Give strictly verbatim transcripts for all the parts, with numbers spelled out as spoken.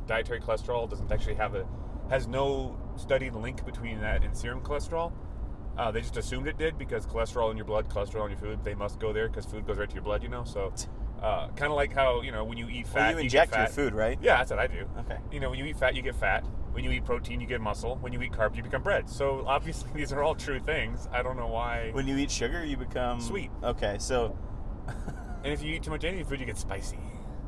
dietary cholesterol doesn't actually have a has no studied link between that and serum cholesterol. Uh, they just assumed it did because cholesterol in your blood, cholesterol in your food, they must go there because food goes right to your blood, you know. So, uh, kind of like how you know when you eat fat, well, you, you inject get fat. your food, right? Yeah, that's what I do. Okay. You know, when you eat fat, you get fat. When you eat protein, you get muscle. When you eat carbs, you become bread. So obviously, these are all true things. I don't know why. When you eat sugar, you become sweet. Okay, so. And if you eat too much Indian food, you get spicy.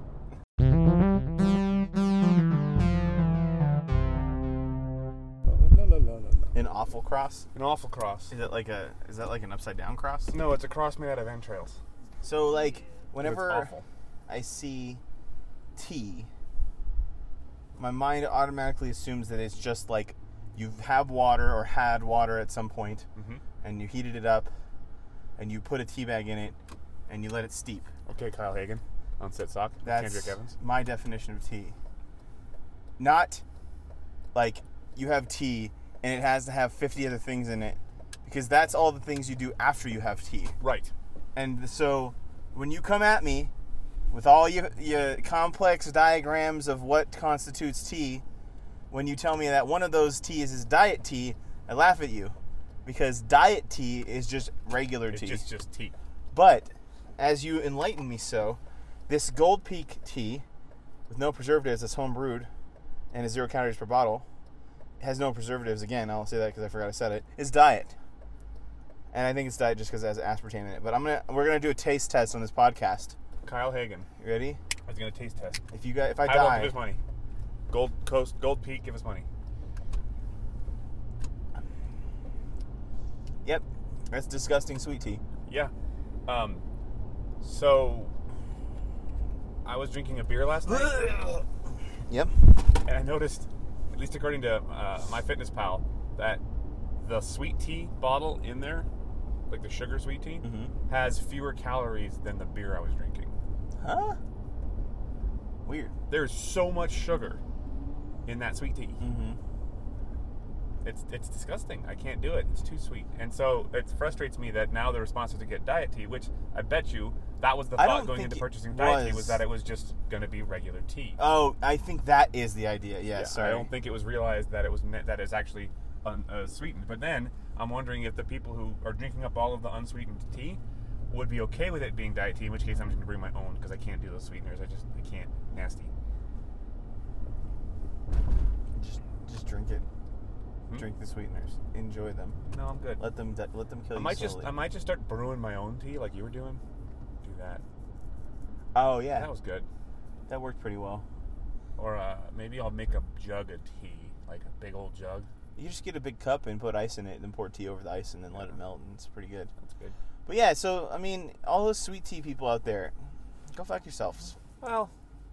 An awful cross? An awful cross. Is that like a? Is that like an upside down cross? No, it's a cross made out of entrails. So like, whenever It's awful. I see tea, my mind automatically assumes that it's just like you have water or had water at some point, Mm-hmm. and you heated it up, and you put a tea bag in it, and you let it steep. Okay, Kyle Hagen on Sit Sock. That's Kendrick Evans. my definition of tea. Not like you have tea and it has to have fifty other things in it, because that's all the things you do after you have tea. Right. And so when you come at me with all your, your complex diagrams of what constitutes tea, when you tell me that one of those teas is diet tea, I laugh at you, because diet tea is just regular It's tea. just just tea. But as you enlighten me so, this Gold Peak tea with no preservatives, that's home brewed and is zero calories per bottle, has no preservatives, again, I'll say that because I forgot I said it, is diet. And I think it's diet just because it has aspartame in it. But I'm gonna we're gonna do a taste test on this podcast. Kyle Hagen. You ready? I was gonna taste test. If you got if I I won't die, give us money. Gold Coast, Gold Peak, give us money. Yep, that's disgusting sweet tea. Yeah. Um. So, I was drinking a beer last night, Yep. and I noticed, at least according to uh, MyFitnessPal, that the sweet tea bottle in there, like the sugar sweet tea, Mm-hmm. has fewer calories than the beer I was drinking. Huh? Weird. There's so much sugar in that sweet tea. Mm-hmm. It's it's disgusting. I can't do it. It's too sweet. And so it frustrates me that now the response is to get diet tea, which I bet you that was the I thought don't going think into it purchasing diet tea, was. was that it was just going to be regular tea. Oh, I think that is the idea. Yeah, Yeah, sorry. I don't think it was realized that it was meant, that it's actually un, uh, sweetened. But then I'm wondering if the people who are drinking up all of the unsweetened tea would be okay with it being diet tea, in which case I'm just going to bring my own because I can't do those sweeteners. I just I can't. Nasty. Just, just drink it. Hmm? Drink the sweeteners. Enjoy them. No, I'm good. Let them. Let them kill I you might slowly. just I might just start brewing my own tea like you were doing. Do that. Oh yeah, That was good. that worked pretty well. Or uh, maybe I'll make a jug of tea, like a big old jug. You just get a big cup and put ice in it, and then pour tea over the ice, and then let it melt, and it's pretty good. That's good. But yeah, so I mean, all those sweet tea people out there, go fuck yourselves. Well,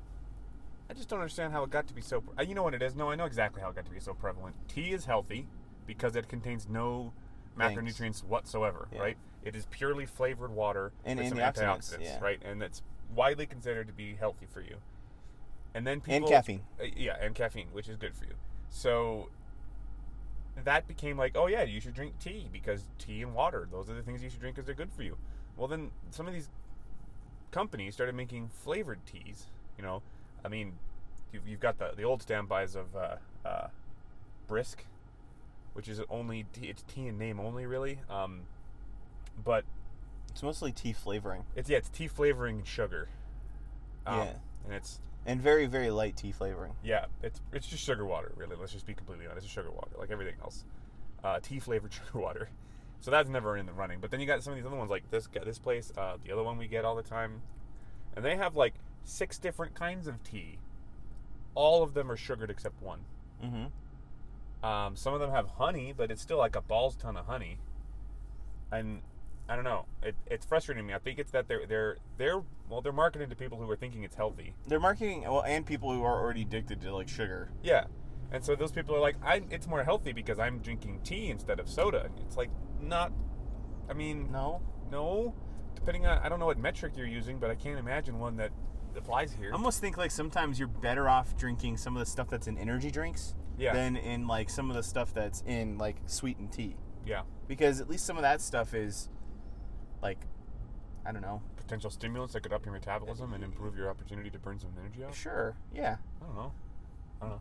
I just don't understand how it got to be so... Pre- you know what it is? No, I know exactly how it got to be so prevalent. Tea is healthy because it contains no Thanks. macronutrients whatsoever, Yeah. right? It is purely flavored water And with some antioxidants, antioxidants, yeah. right? And it's widely considered to be healthy for you. And then people... And caffeine. Uh, yeah, and caffeine, which is good for you. So that became like, oh yeah, you should drink tea because tea and water, those are the things you should drink because they're good for you. Well, then some of these companies started making flavored teas, you know. I mean, you've, you've got the, the old standbys of uh, uh, Brisk, which is only tea, it's tea in name only, really. Um, but It's mostly tea flavoring. it's yeah, it's tea flavoring and sugar. Um, Yeah. and it's And very, very light tea flavoring. yeah, it's it's just sugar water, really. Let's just be completely honest. It's sugar water, like everything else. Uh, tea flavored sugar water. So that's never in the running. But then you got some of these other ones, like this this place, uh, the other one we get all the time, and they have like six different kinds of tea. All of them are sugared except one. Mm-hmm. Um, some of them have honey, but it's still like a balls ton of honey. And I don't know. It, it's frustrating me. I think it's that they're they're they're well they're marketing to people who are thinking it's healthy. They're marketing, well, and people who are already addicted to like sugar. Yeah. And so those people are like, I it's more healthy because I'm drinking tea instead of soda. And it's like not. I mean, No. no. Depending on I don't know what metric you're using, but I can't imagine one that applies here. I almost think like sometimes you're better off drinking some of the stuff that's in energy drinks Yeah. than in like some of the stuff that's in like sweetened tea. Yeah. Because at least some of that stuff is like, I don't know. Potential stimulants that could up your metabolism and improve your opportunity to burn some energy out. Sure. Yeah. I don't know. I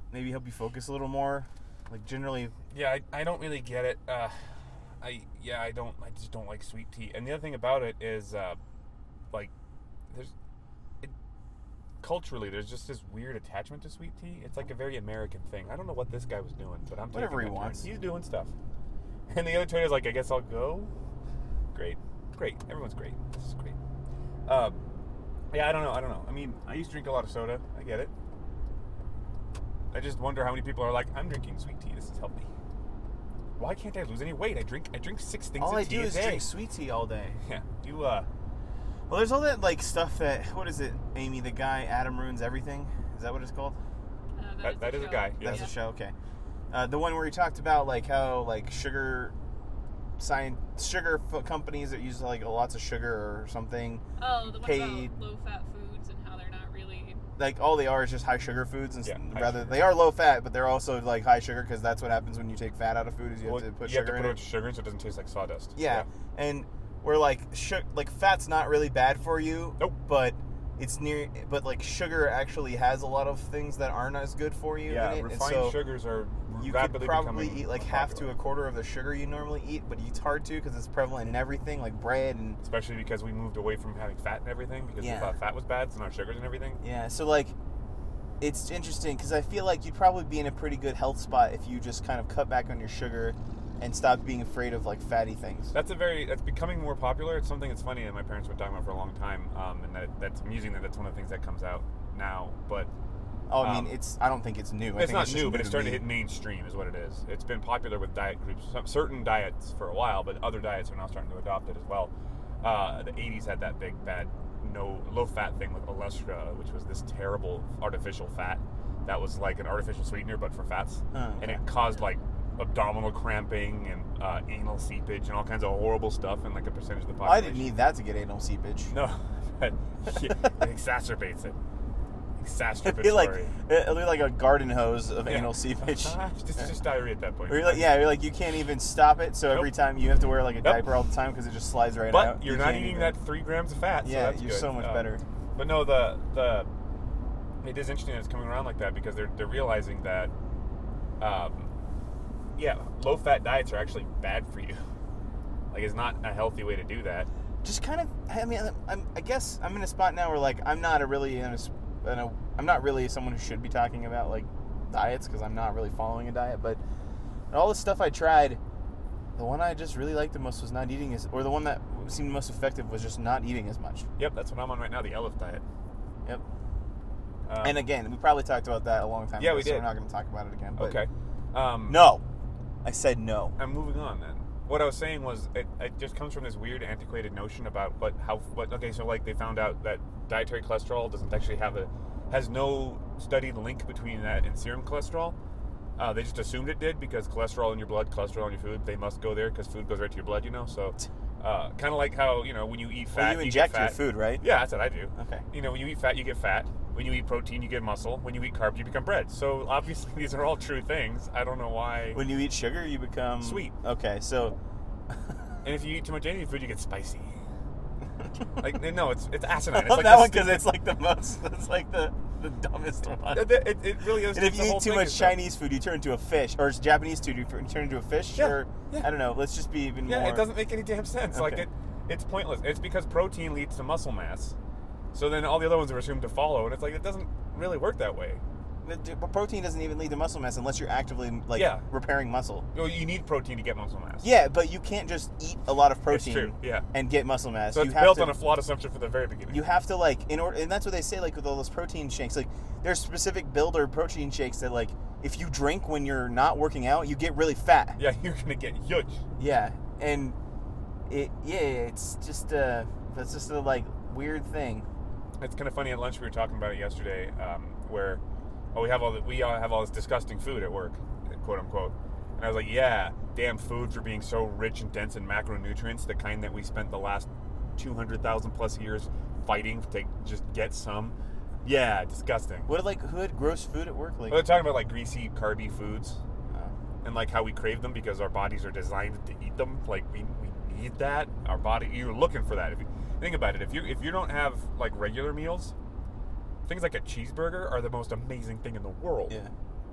maybe help you focus a little more? Like generally, Yeah, I, I don't really get it. Uh, I yeah, I don't. I just don't like sweet tea. And the other thing about it is, uh, like, there's it, culturally, there's just this weird attachment to sweet tea. It's like a very American thing. I don't know what this guy was doing, but I'm Whatever taking he my turn. wants. He's doing stuff. And the other trader's like, I guess I'll go. Great, great. Everyone's great. This is great. Um, yeah, I don't know. I don't know. I mean, I used to drink a lot of soda. I get it. I just wonder how many people are like, I'm drinking sweet tea. This has helped me. Why can't I lose any weight? I drink I drink six things all of I tea do a is day. drink sweet tea all day. Yeah. You uh Well, there's all that like stuff that what is it, Amy? The guy Adam Ruins Everything. Is that what it's called? Uh, that, that a is a show. guy. Yes. That's a show. Okay. Uh, the one where he talked about like how like sugar, science, sugar f- companies that use like lots of sugar or something. Oh, the one paid- about low-fat foods and how they're not really... Like all they are is just high sugar foods, and Yeah, high rather sugar. they are low fat, but they're also like high sugar because that's what happens when you take fat out of food is you Well, have to put you have sugar to in put a it. bunch of sugar in so it doesn't taste like sawdust. Yeah, and we're like su- like fat's not really bad for you. Nope. But it's near. But like sugar actually has a lot of things that aren't as good for you. Yeah, in it, refined and so sugars are you could rapidly probably becoming eat like more half to popular. a quarter of the sugar you normally eat, but it's hard to because it's prevalent in everything, like bread and Especially because we moved away from having fat and everything because Yeah. we thought fat was bad, so now sugars and everything. yeah. So like, it's interesting because I feel like you'd probably be in a pretty good health spot if you just kind of cut back on your sugar and stop being afraid of like fatty things. That's a very that's becoming more popular. It's something that's funny that my parents were talking about for a long time, um, and that that's amusing that that's one of the things that comes out now. But Oh, I mean, Um, it's. I don't think it's new. I it's think not it's just new, but it's to starting to me. hit mainstream, is what it is. It's been popular with diet groups, some, certain diets for a while, but other diets are now starting to adopt it as well. Uh, the eighties had that big bad no low fat thing with Olestra, which was this terrible artificial fat that was like an artificial sweetener but for fats, Oh, and okay. it caused like abdominal cramping and uh, anal seepage and all kinds of horrible stuff in like a percentage of the I population. didn't need that to get anal seepage. No, but yeah, it exacerbates it. It'd be like Exacerbatory. it'd be like a garden hose of Yeah. anal seepage. just, it's just diarrhea at that point. Or you're like, yeah, you're like you can't even stop it. So every Nope. time you have to wear like a Nope. diaper all the time because it just slides right But out. you're You not can't eating even- that three grams of fat. Yeah, so that's you're good. so much Um, better. But no, the the it is interesting that it's coming around like that because they're they're realizing that, um, yeah, low fat diets are actually bad for you. Like it's not a healthy way to do that. Just kind of. I mean, I'm, I guess I'm in a spot now where like I'm not a really in a, s- in a I'm not really someone who should be talking about like diets because I'm not really following a diet. But all the stuff I tried, the one I just really liked the most was not eating as, or the one that seemed most effective was just not eating as much. Yep, that's what I'm on right now, the Elif diet. Yep. Um, And again, we probably talked about that a long time Yeah, ago, we so did. we're not going to talk about it again. But okay. Um, No. I said no. I'm moving on then. What I was saying was it, it just comes from this weird antiquated notion about what how what okay so like they found out that dietary cholesterol doesn't actually have a has no studied link between that and serum cholesterol. Uh, they just assumed it did because cholesterol in your blood, cholesterol in your food, they must go there because food goes right to your blood, you know. So uh, kind of like how you know when you eat fat, Well, you get inject your fat. food, right? Yeah, that's what I do. Okay. You know, when you eat fat, you get fat. When you eat protein, you get muscle. When you eat carbs, you become bread. So obviously, these are all true things. I don't know why. When you eat sugar, you become Sweet. Okay, so And if you eat too much Indian food, you get spicy. Like no, it's it's asinine. I It's love like that the one because stupid- it's like the most. It's like the the dumbest one. It, it, it really is. And if the you whole eat too thing much is that- Chinese food, you turn into a fish, or Japanese food, you turn into a fish, Yeah, or yeah. I don't know. Let's just be even Yeah, more. it doesn't make any damn sense. Like Okay. it, it's pointless. It's because protein leads to muscle mass. So then all the other ones are assumed to follow, and it's like it doesn't really work that way. The- But protein doesn't even lead to muscle mass unless you're actively like Yeah. repairing muscle. Well, you need protein to get muscle mass. Yeah, but you can't just eat a lot of protein true, yeah. and get muscle mass. So you it's have built to, on a flawed assumption from the very beginning. You have to like in order, and that's what they say like with all those protein shakes. Like there's specific builder protein shakes that like if you drink when you're not working out, you get really fat. Yeah, you're gonna get huge. Yeah, and it yeah, it's just uh that's just a like weird thing. It's kind of funny at lunch. We were talking about it yesterday, um, where oh we have all the, we all have all this disgusting food at work, quote unquote. And I was like, yeah, damn food for being so rich and dense in macronutrients, the kind that we spent the last two hundred thousand plus years fighting to just get some. Yeah, disgusting. What like who had gross food at work? Like Well, they're talking about like greasy, carby foods uh, and like how we crave them because our bodies are designed to eat them. Like we, we need that. Our body, you're looking for that. If you think about it, if you if you don't have like regular meals, things like a cheeseburger are the most amazing thing in the world. yeah.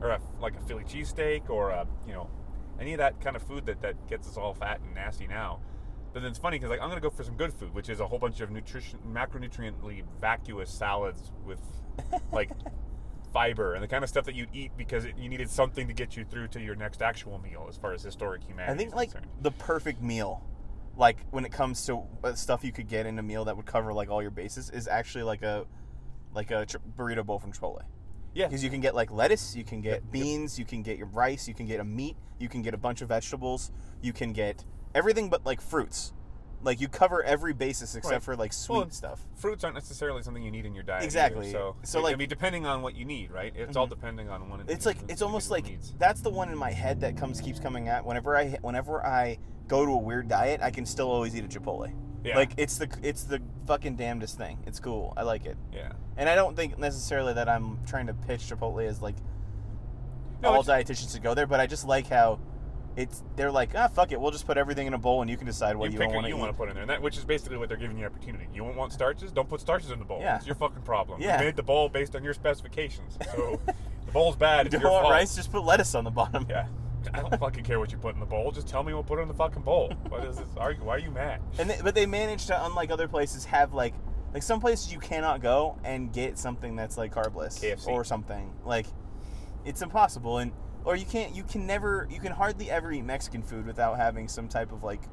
or a, like a Philly cheesesteak, or a, you know, any of that kind of food that, that gets us all fat and nasty now. But then it's funny because like I'm gonna go for some good food, which is a whole bunch of nutrition, macronutriently vacuous salads with like fiber and the kind of stuff that you'd eat because it, you needed something to get you through to your next actual meal as far as historic humanity. I think is like concerned. the perfect meal, like when it comes to uh, stuff you could get in a meal that would cover like all your bases, is actually like a like a ch- burrito bowl from Chipotle. Yeah, Because you can get like lettuce, you can get Yep, yep. beans, you can get your rice, you can get a meat, you can get a bunch of vegetables, you can get everything but like fruits. Like you cover every basis except Right. for like sweet Well, stuff. fruits aren't necessarily something you need in your diet. Exactly. Either, so, So, I like- mean, depending on what you need, right? It's all depending on one. It's like it's almost like individual needs. that's the one in my head that comes keeps coming at whenever I whenever I go to a weird diet, I can still always eat a Chipotle. Yeah. Like it's the it's the fucking damnedest thing. It's cool. I like it. Yeah. And I don't think necessarily that I'm trying to pitch Chipotle as like No, all it's- dietitians should go there, but I just like how it's they're like, ah, fuck it, we'll just put everything in a bowl and you can decide what you you, pick want what to you eat. want to put in there, and that, which is basically what they're giving you opportunity. You won't want starches? Don't put starches in the bowl. Yeah. It's your fucking problem. Yeah. You made the bowl based on your specifications. So the bowl's bad. It's You your don't want fault. rice? Just put lettuce on the bottom. Yeah. I don't fucking care what you put in the bowl. Just tell me what put in the fucking bowl. What is this argue? Why are you mad? And they, but they managed to, unlike other places, have like like some places you cannot go and get something that's like carbless K F C. or something. Like it's impossible, and or you can't you can never you can hardly ever eat Mexican food without having some type of like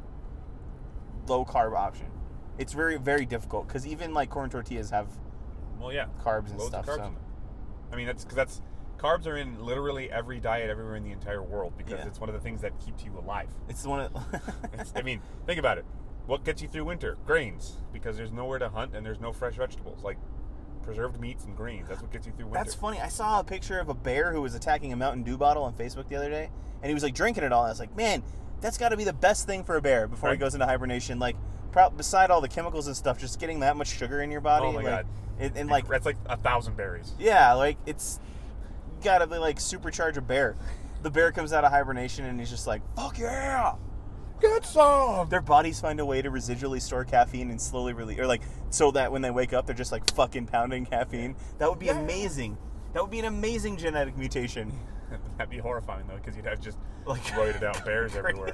low carb option. It's very very difficult because even like corn tortillas have Well, yeah. carbs and Loads stuff. of carbs so in them. I mean, that's because that's carbs are in literally every diet everywhere in the entire world because Yeah. it's one of the things that keeps you alive. it's one of It's, I mean, think about it. What gets you through winter? Grains, because there's nowhere to hunt and there's no fresh vegetables like preserved meats and grains. That's what gets you through winter. That's funny. I saw a picture of a bear who was attacking a Mountain Dew bottle on Facebook the other day, and he was like drinking it all. I was like, man, that's got to be the best thing for a bear before he Right. goes into hibernation. Like, pro- beside all the chemicals and stuff, just getting that much sugar in your body. Oh my like, God. It, and like, that's like a thousand berries. yeah, like it's gotta be like supercharge a bear. The bear comes out of hibernation and he's just like, fuck yeah. Get some. Their bodies find a way to residually store caffeine and slowly release, or like so that when they wake up, they're just like fucking pounding caffeine. That would be Yeah. amazing. That would be an amazing genetic mutation. That'd be horrifying though, because you'd have just Like roided out bears everywhere.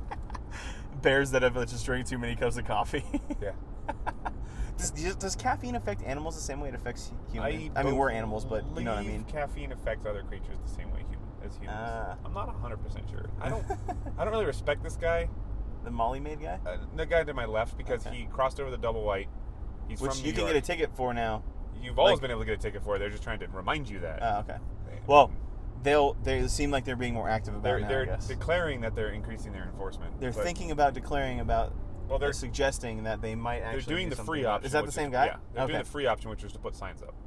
Bears that have just drank too many cups of coffee. Yeah. does, does caffeine affect animals the same way it affects humans? I, mean, we're animals, but you know what I believe mean. Caffeine affects other creatures the same way human, as humans. Ah. I'm not one hundred percent sure. I don't. I don't really respect this guy. The Molly made guy, Uh, the guy to my left because Okay. he crossed over the double white. He's which from you New can York. get a ticket for now. You've always like- been able to get a ticket for it. They're just trying to remind you that. Oh, okay. Well, they'll they seem like they're being more active about they're it now. I they're guess. declaring that they're increasing their enforcement. They're but- thinking about declaring about. Well, They're they're suggesting that they might they're actually. doing do the something free about it. option. Is that the which same guy? Yeah, they're okay. doing the free option, which was to put signs up,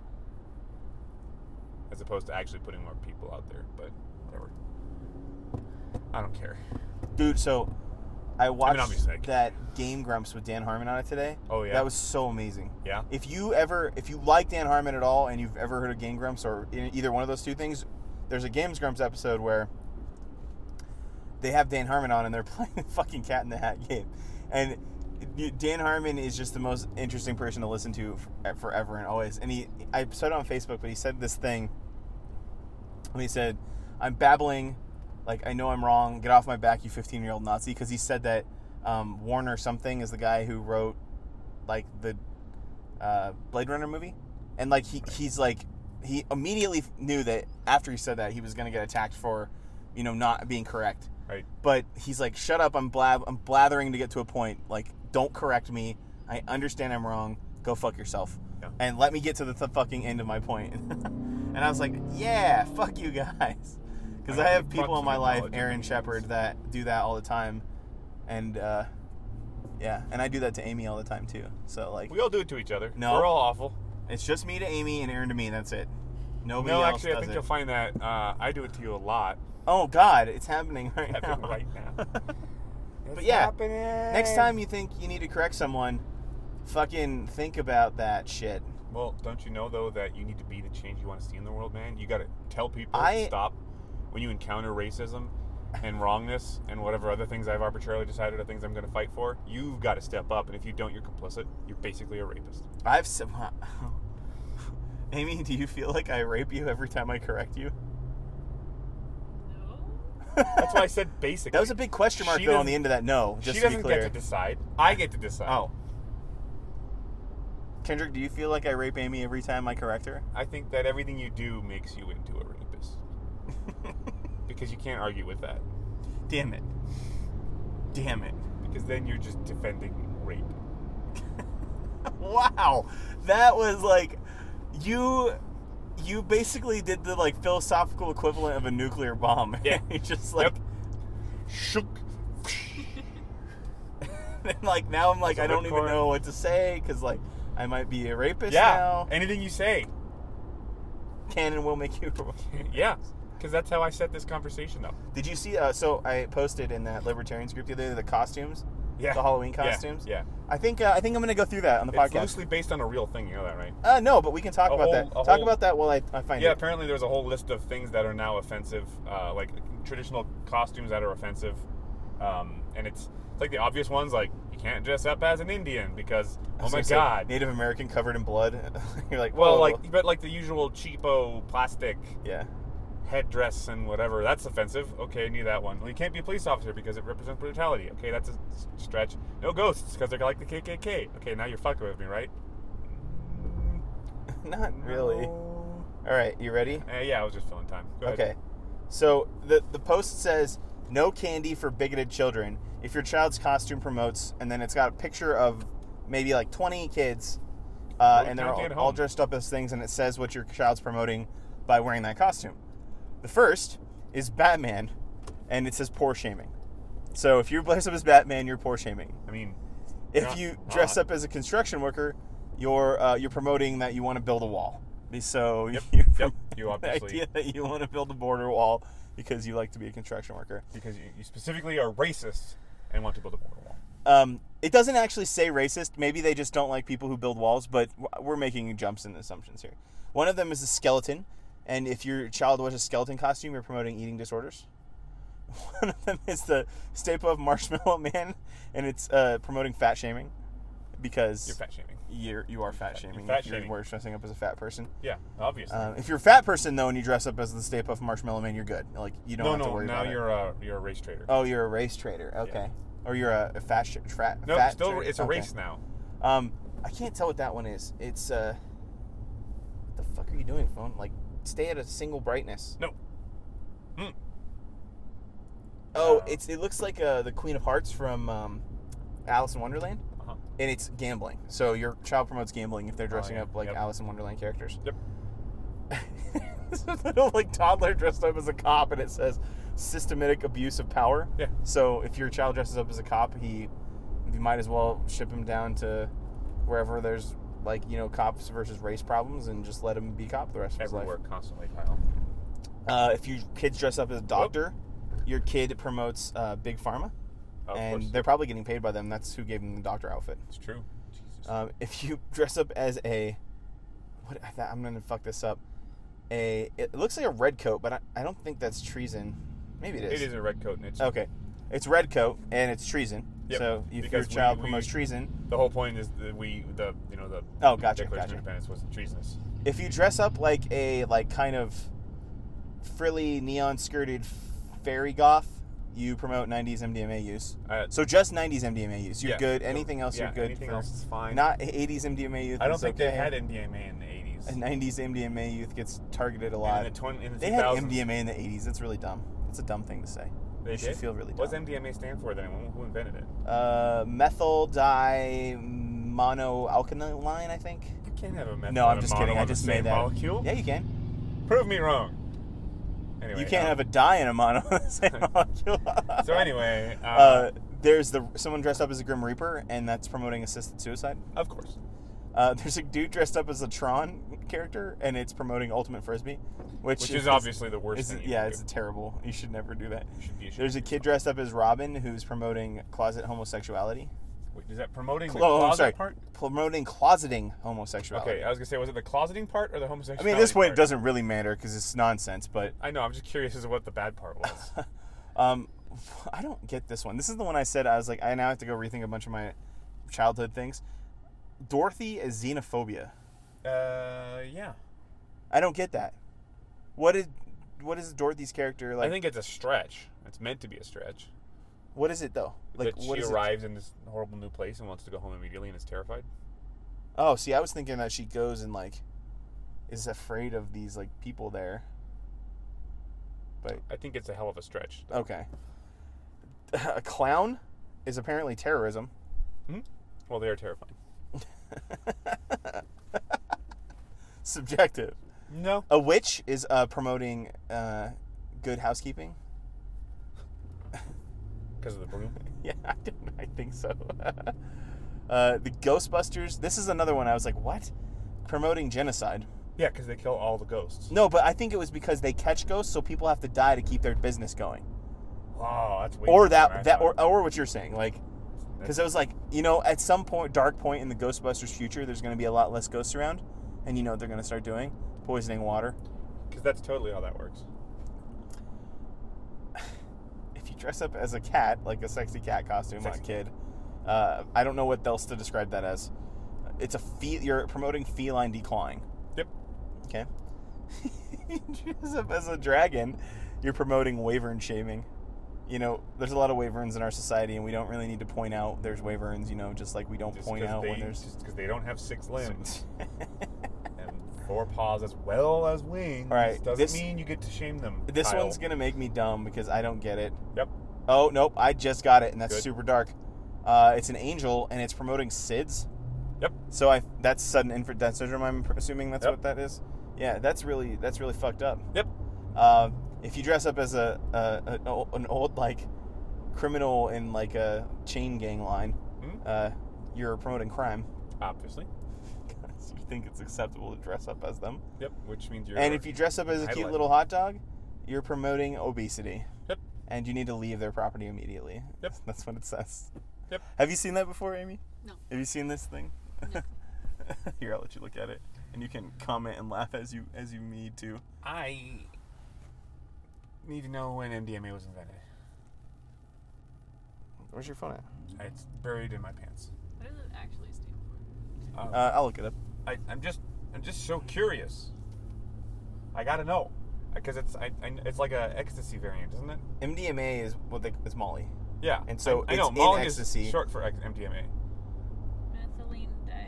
as opposed to actually putting more people out there. But whatever. I don't care. Dude, so I watched I'll be sick. that Game Grumps with Dan Harmon on it today. Oh, yeah? That was so amazing. Yeah. If you ever, if you like Dan Harmon at all, and you've ever heard of Game Grumps or in either one of those two things, there's a Games Grumps episode where they have Dan Harmon on and they're playing the fucking Cat in the Hat game, and Dan Harmon is just the most interesting person to listen to forever and always. And he, I saw it on Facebook, but he said this thing. And he said, "I'm babbling, like I know I'm wrong. Get off my back, you fifteen-year-old Nazi." Because he said that um, Warner something is the guy who wrote like the uh, Blade Runner movie, and like he he's like he immediately knew that after he said that he was gonna get attacked for, you know, not being correct. Right. But he's like, "Shut up! I'm blab I'm blathering to get to a point. Like, don't correct me. I understand I'm wrong. Go fuck yourself, Yeah. and let me get to the th- fucking end of my point." And I was like, "Yeah, fuck you guys," because I I have think people in my functional life, knowledge Aaron is- Shepard, that do that all the time, and uh, yeah, and I do that to Amy all the time too. So like, We all do it to each other. No. We're all awful. it's just me to Amy and Aaron to me. And that's it. Nobody No, else actually, I does think it. you'll find that uh, I do it to you a lot. Oh God, it's happening right now. Happening right now. But yeah, happening. next time you think you need to correct someone, fucking think about that shit. Well, don't you know though that you need to be the change you want to see in the world, man? You got to tell people I- to stop when you encounter racism and wrongness and whatever other things I've arbitrarily decided are things I'm going to fight for. You've got to step up, and if you don't, you're complicit. You're basically a rapist. I've s- Amy, do you feel like I rape you every time I correct you? That's why I said basically. That was a big question mark She though on doesn't- the end of that. No, just She to be doesn't clear. get to decide. I get to decide. Oh. Kendrick, do you feel like I rape Amy every time I correct her? I think that everything you do makes you into a rapist. Because you can't argue with that. Damn it. Damn it. Because then you're just defending rape. Wow. That was like you you basically did the like philosophical equivalent of a nuclear bomb. Yeah. You just like Yep. Shook. and like now I'm like That's I a don't even ripcord. know what to say cuz like I might be a rapist Yeah. now. Anything you say. Can and will make you. Yeah. Because that's how I set this conversation up. Did you see uh, so I posted in that libertarians group the other day the costumes? Yeah. The Halloween Yeah, costumes? Yeah. I think uh, I think I'm going to go through that on the It's podcast. loosely based on a real thing. You know that, right? Uh, no, but we can talk A about whole- that. a Talk whole- about that while I, I find Yeah, it. apparently there's a whole list of things that are now offensive, uh, like traditional costumes that are offensive. Um, and it's, it's like the obvious ones, like you can't dress up as an Indian because, I oh was my gonna say, God. Native American covered in blood. You're like, Well, whoa. like, but like the usual cheapo plastic yeah. headdress and whatever, that's offensive. Okay, I knew that one. Well, you can't be a police officer because it represents brutality. Okay, that's a s- stretch. No ghosts because they're like the K K K. Okay, now you're fucking with me, right? Not really. No. All right, you ready? Uh, yeah, I was just filling time. Go ahead. Okay. So the the post says no candy for bigoted children if your child's costume promotes, and then it's got a picture of maybe like twenty kids, uh, Vote and they're county all, at all home. dressed up as things, and it says what your child's promoting by wearing that costume. The first is Batman, and it says poor shaming. So if you dress up as Batman, you're poor shaming. I mean, If not you dress not. up as a construction worker, you're uh, you're promoting that you want to build a wall. So Yep, you're yep, you the obviously- idea that you want to build a border wall because you like to be a construction worker. because you, you specifically are racist and want to build a border wall. Um, it doesn't actually say racist. Maybe they just don't like people who build walls, but w- we're making jumps in assumptions here. One of them is a skeleton, and if your child wears a skeleton costume, you're promoting eating disorders. One of them is the Stay Puft Marshmallow Man, and it's uh, promoting fat shaming because You're fat shaming. you're you are fat You're shaming fat if you're shaming. we're dressing up as a fat person. Yeah, obviously. Um, if you're a fat person though, and you dress up as the Stay Puft Marshmallow Man, you're good. Like you don't no, have to no. worry Now about you're it. a you're a race trader. Oh, you're a race trader. Okay. Or you're a, a fat sh- tra- no, fat still trader? it's a Okay. race now. Um, I can't tell what that one is. It's uh, what the fuck are you doing, phone? Like, stay at a single brightness. No. Mm. Oh, Uh, it's it looks like uh, the Queen of Hearts from um, Alice in Wonderland, Uh-huh. and it's gambling. So your child promotes gambling if they're dressing yeah. up like Yep. Alice in Wonderland characters. Yep. This little like toddler dressed up as a cop, and it says systematic abuse of power. Yeah. So if your child dresses up as a cop, he, you might as well ship him down to wherever there's like you know cops versus race problems, and just let him be cop the rest of his Everywhere, life. constantly, Kyle. Uh, if your kids dress up as a doctor, your kid promotes uh, big pharma, Of and course. they're probably getting paid by them. That's who gave them the doctor outfit. It's true. Jesus. Um, if you dress up as a, what I thought- I'm gonna fuck this up. A it looks like a red coat, but I, I don't think that's treason. Maybe it is. it is a red coat, and it's Okay, it's red coat and it's treason. Yep, So if your because we- child we- promotes treason, the whole point is that we the you know the Oh, gotcha, Declaration gotcha. of Independence was treasonous. if you dress up like a like kind of frilly neon skirted fairy goth, you promote nineties M D M A use. Uh, So just nineties M D M A use. You're yeah, good. so- Anything else, yeah, you're good. Anything for- else is fine. Not eighties M D M A youth. I don't is think okay. they had M D M A in the eighties. A nineties M D M A youth gets targeted a lot. And in the, twenty, in the They two had thousands, M D M A in the eighties. That's really dumb. It's a dumb thing to say. They You should did? feel really What does dumb. M D M A stand for then? Who invented it? Uh, methyl di monoalkyline, I think. You can't have a methyl No, I'm and a just mono kidding. I on the just same made that. molecule. Yeah, you can. Prove me wrong. Anyway, You can't um, have a di and a mono on the same molecule. So anyway, uh, uh, there's the someone dressed up as a Grim Reaper, and that's promoting assisted suicide. of course. Uh, there's a dude dressed up as a Tron character, and it's promoting ultimate frisbee, which, Which is obviously the worst is- thing you yeah, can it's do. terrible. You should never do that. You should be ashamed There's a of kid yourself. dressed up as Robin who's promoting closet homosexuality. Wait, is that promoting the Clo- oh, I'm closet sorry, part? promoting closeting homosexuality. Okay, I was gonna say, was it the closeting part or the I homosexuality? mean, at this point, it part? doesn't really matter because it's nonsense. But I know. I'm just curious as to what the bad part was. um, I don't get this one. This is the one I said I was like, I now have to go rethink a bunch of my childhood things. Dorothy is xenophobia. uh, yeah. I don't get that. What did what is Dorothy's character like? I think it's a stretch. It's meant to be a stretch. What is it though? Like that what she is arrives in this horrible new place and wants to go home immediately and is terrified. it? Oh, see, I was thinking that she goes and like is afraid of these like people there. But I think it's a hell of a stretch. okay. A clown is apparently terrorism. Hmm? Well, they are terrifying. Subjective. No. A witch is uh, promoting uh, good housekeeping. Because of the broom. Yeah, I, don't, I think so. uh, the Ghostbusters. This is another one. I was like, what? Promoting genocide. Yeah, because they kill all the ghosts. No, but I think it was because they catch ghosts, so people have to die to keep their business going. Wow, that's way Or more that than I that or, thought. or what you're saying, like, because it was like, you know, at some point, dark point in the Ghostbusters future, there's going to be a lot less ghosts around, and you know what they're going to start doing? Poisoning water. Because that's totally how that works. If you dress up as a cat, like a sexy cat costume, Sexy not kid, uh, I don't know what else to describe that as. It's a fe- you're promoting feline declawing. Yep. Okay. You dress up as a dragon, you're promoting wyvern shaming. You know, there's a lot of wyverns in our society, and we don't really need to point out there's wyverns. You know, just like we don't Just point 'cause out they, when there's. Just because they don't have six limbs and four paws as well as wings All right, doesn't this- mean you get to shame them. This Kyle. one's gonna make me dumb because I don't get it. Yep. Oh nope, I just got it, and that's Good. super dark. Uh, it's an angel, and it's promoting S I D S. Yep. So I that's sudden infant death syndrome. I'm assuming that's Yep. what that is. Yeah, that's really that's really fucked up. Yep. Uh, if you dress up as a, a, a an old like criminal in like a chain gang line, Hmm? uh, you're promoting crime. Obviously. Because you think it's acceptable to dress up as them. Yep. Which means you're. And if you dress up as a cute idolizing. little hot dog, you're promoting obesity. Yep. And you need to leave their property immediately. Yep. That's what it says. Yep. Have you seen that before, Amy? No. Have you seen this thing? No. Here, I'll let you look at it, and you can comment and laugh as you as you need to. I need to know when M D M A was invented. Where's your phone at? It's buried in my pants. What does it actually stand for? Um, Uh, I'll look it up. I, I'm just, I'm just so curious. I gotta know, because it's, I, I, it's like a ecstasy variant, isn't it? M D M A is what they, it's Molly. Yeah. And so I, I it's know in Molly ecstasy. is short for ex- M D M A. Methylene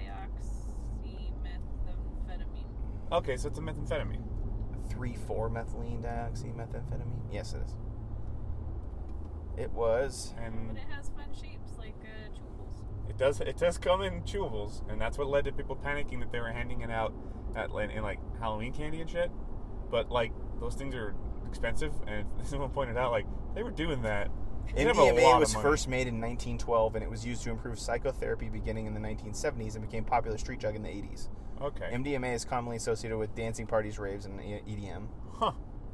dioxymethamphetamine. Okay, so it's a methamphetamine. three four methylene dioxymethamphetamine. Yes, it is. It was. And But it has fun shapes like uh, chewables. it does, it does come in chewables, and that's what led to people panicking that they were handing it out at in, in like Halloween candy and shit. But like those things are expensive, and someone pointed out like they were doing that. They have a lot M D M A of was money. first made in nineteen twelve, and it was used to improve psychotherapy beginning in the nineteen seventies and became popular street drug in the eighties. Okay. M D M A is commonly associated with dancing parties, raves, and E D M. Huh.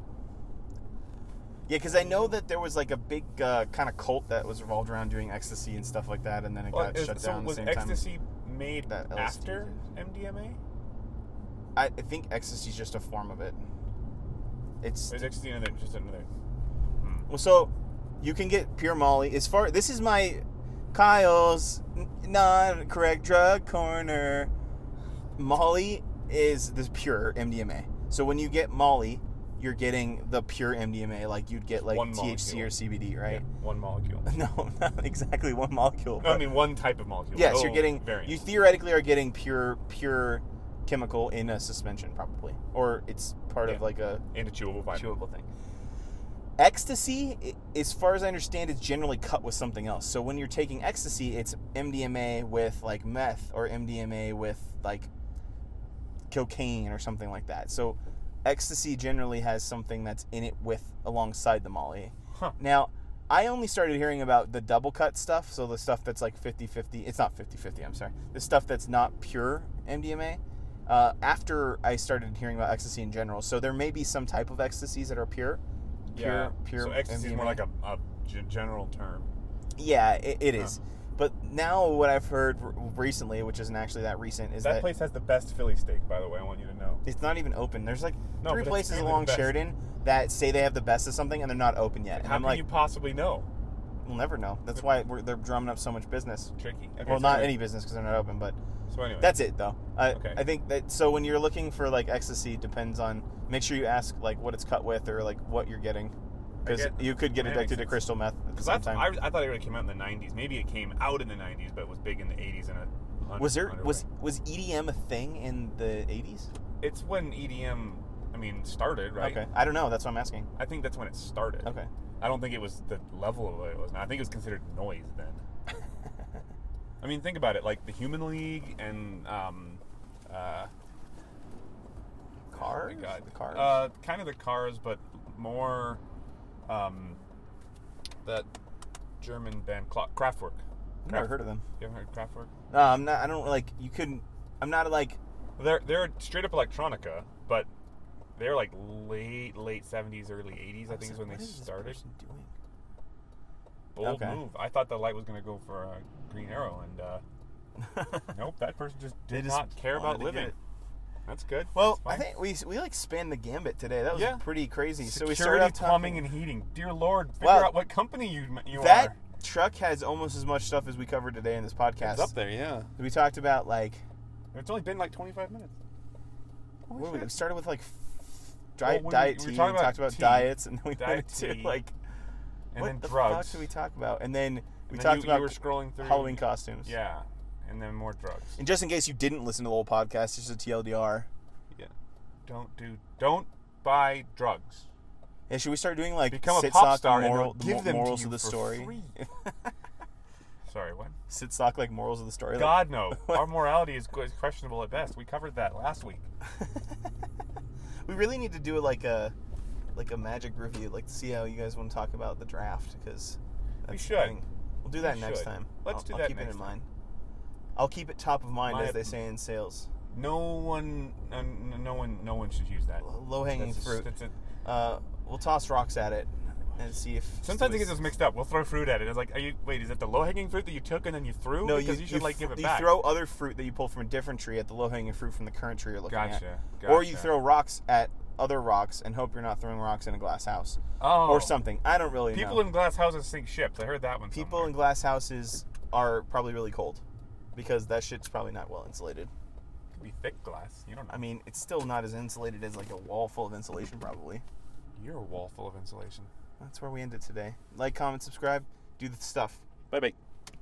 Yeah, because I know that there was like a big uh, kind of cult that was revolved around doing ecstasy and stuff like that, and then it Well, got is- shut so down at the was same ecstasy made that L S D after did. M D M A? time. I, I think ecstasy is just a form of it. It's Or is ecstasy another, just another? Hmm. well, so you can get pure Molly. As far this is my Kyle's n- non-correct drug corner. Molly is the pure M D M A. So when you get Molly, you're getting the pure M D M A, like you'd get like One T H C molecule. or C B D, right? Yeah, one molecule. No, not exactly one molecule. No, I but- mean one type of molecule. yes, no you're getting. variants. You theoretically are getting pure, pure chemical in a suspension, probably, or it's part of Yeah. like a and a chewable vitamin. chewable thing. Ecstasy, i- as far as I understand, is generally cut with something else. So when you're taking ecstasy, it's M D M A with like meth, or M D M A with like cocaine or something like that. So ecstasy generally has something that's in it with alongside the Molly. Huh. Now, I only started hearing about the double cut stuff, so the stuff that's like fifty-fifty. It's not fifty-fifty, I'm sorry. The stuff that's not pure M D M A. Uh, after I started hearing about ecstasy in general. So there may be some type of ecstasies that are pure. Pure, Yeah. pure So ecstasy is more M D M A. like a, a g- general term. Yeah, it, it is. Huh. But now what I've heard r- recently, which isn't actually that recent, is That, that, place has the best Philly steak, by the way. I want you to know. it's not even open. There's like No, three but it's places apparently along the best. Sheridan that say they have the best of something, and they're not open yet. And How I'm can like, you possibly know? we'll never know. That's why we're, they're drumming up so much business. Tricky. Okay, Well, so not anyway- any business because they're not open, but So anyway, that's it though. I, Okay. I think that so when you're looking for like ecstasy, depends on. Make sure you ask like what it's cut with or like what you're getting, because get- you could get that makes addicted to sense. crystal meth at the Because same I, time. I, I thought it would came out in the nineties. Maybe it came out in the nineties, but it was big in the eighties and a was there was was E D M a thing in the eighties? It's when E D M, I mean, started, right? Okay, I don't know. That's what I'm asking. I think that's when it started. Okay. I don't think it was the level of what it was now. I think it was considered noise then. I mean, think about it. Like the Human League and um, uh, Cars. oh my God. The cars. Uh, kind of the Cars, but more um, that German band Cla- Kraftwerk. I've never heard of them. You haven't heard Kraftwerk? No, I'm not. I don't like. You couldn't. I'm not like. They're they're straight up electronica, but they're like late late seventies, early eighties. I think is when they what is this started. person doing? Bold Okay. move. I thought the light was going to go for a Green Arrow, and uh, nope, that person just They did just not care wanted about to living. get it. That's good. Well, That's I fine. think we we like spanned the gambit today. That was Yeah. pretty crazy. So we Security, started off plumbing, talking- and heating. Dear Lord, figure Wow. out what company you you that are. truck has almost as much stuff as we covered today in this podcast. It's up there, yeah. We talked about like It's only been like twenty-five minutes. Holy what, we shit. started with like diet, Well, we- diet we were tea. talking We about talked about tea, diets, and then we diet went into tea, like and what then the drugs. fuck did we talk about? And then we And then talked you, about you were scrolling through Halloween costumes. Yeah, and then more drugs. And just in case you didn't listen to the whole podcast, just a T L D R. Yeah. Don't do. Don't buy drugs. Yeah, should we start doing like Become a sit pop sock star moral, and they'll give the them to morals you of the for story? free. Sorry, what? Sit sock like morals of the story. Like, God no. Our morality is is questionable at best. We covered that last week. we really need to do like a like a magic review, like to see how you guys want to talk about the draft, because We that's should. the thing. We'll do that We next should. time. Let's I'll, do I'll that keep next it in time. mind. I'll keep it top of mind, My- as they say in sales. No one, no, no one, no one should use that. Low hanging That's a- fruit. that's a- Uh, we'll toss rocks at it and see if. Sometimes see it gets us mixed up. We'll throw fruit at it. It's like, are you? Wait, is it the low hanging fruit that you took and then you threw? No, because you, you, should like f- give it you back. throw other fruit that you pull from a different tree at the low hanging fruit from the current tree you're looking at. Gotcha. Or you gotcha. throw rocks at other rocks and hope you're not throwing rocks in a glass house oh, or something. I don't really People know. in glass houses sink ships. I heard that one. People somewhere. in glass houses are probably really cold because that shit's probably not well insulated. Could be thick glass. You don't know. I mean, it's still not as insulated as like a wall full of insulation, probably. You're a wall full of insulation. That's where we ended today. Like, comment, subscribe, do the stuff. Bye bye.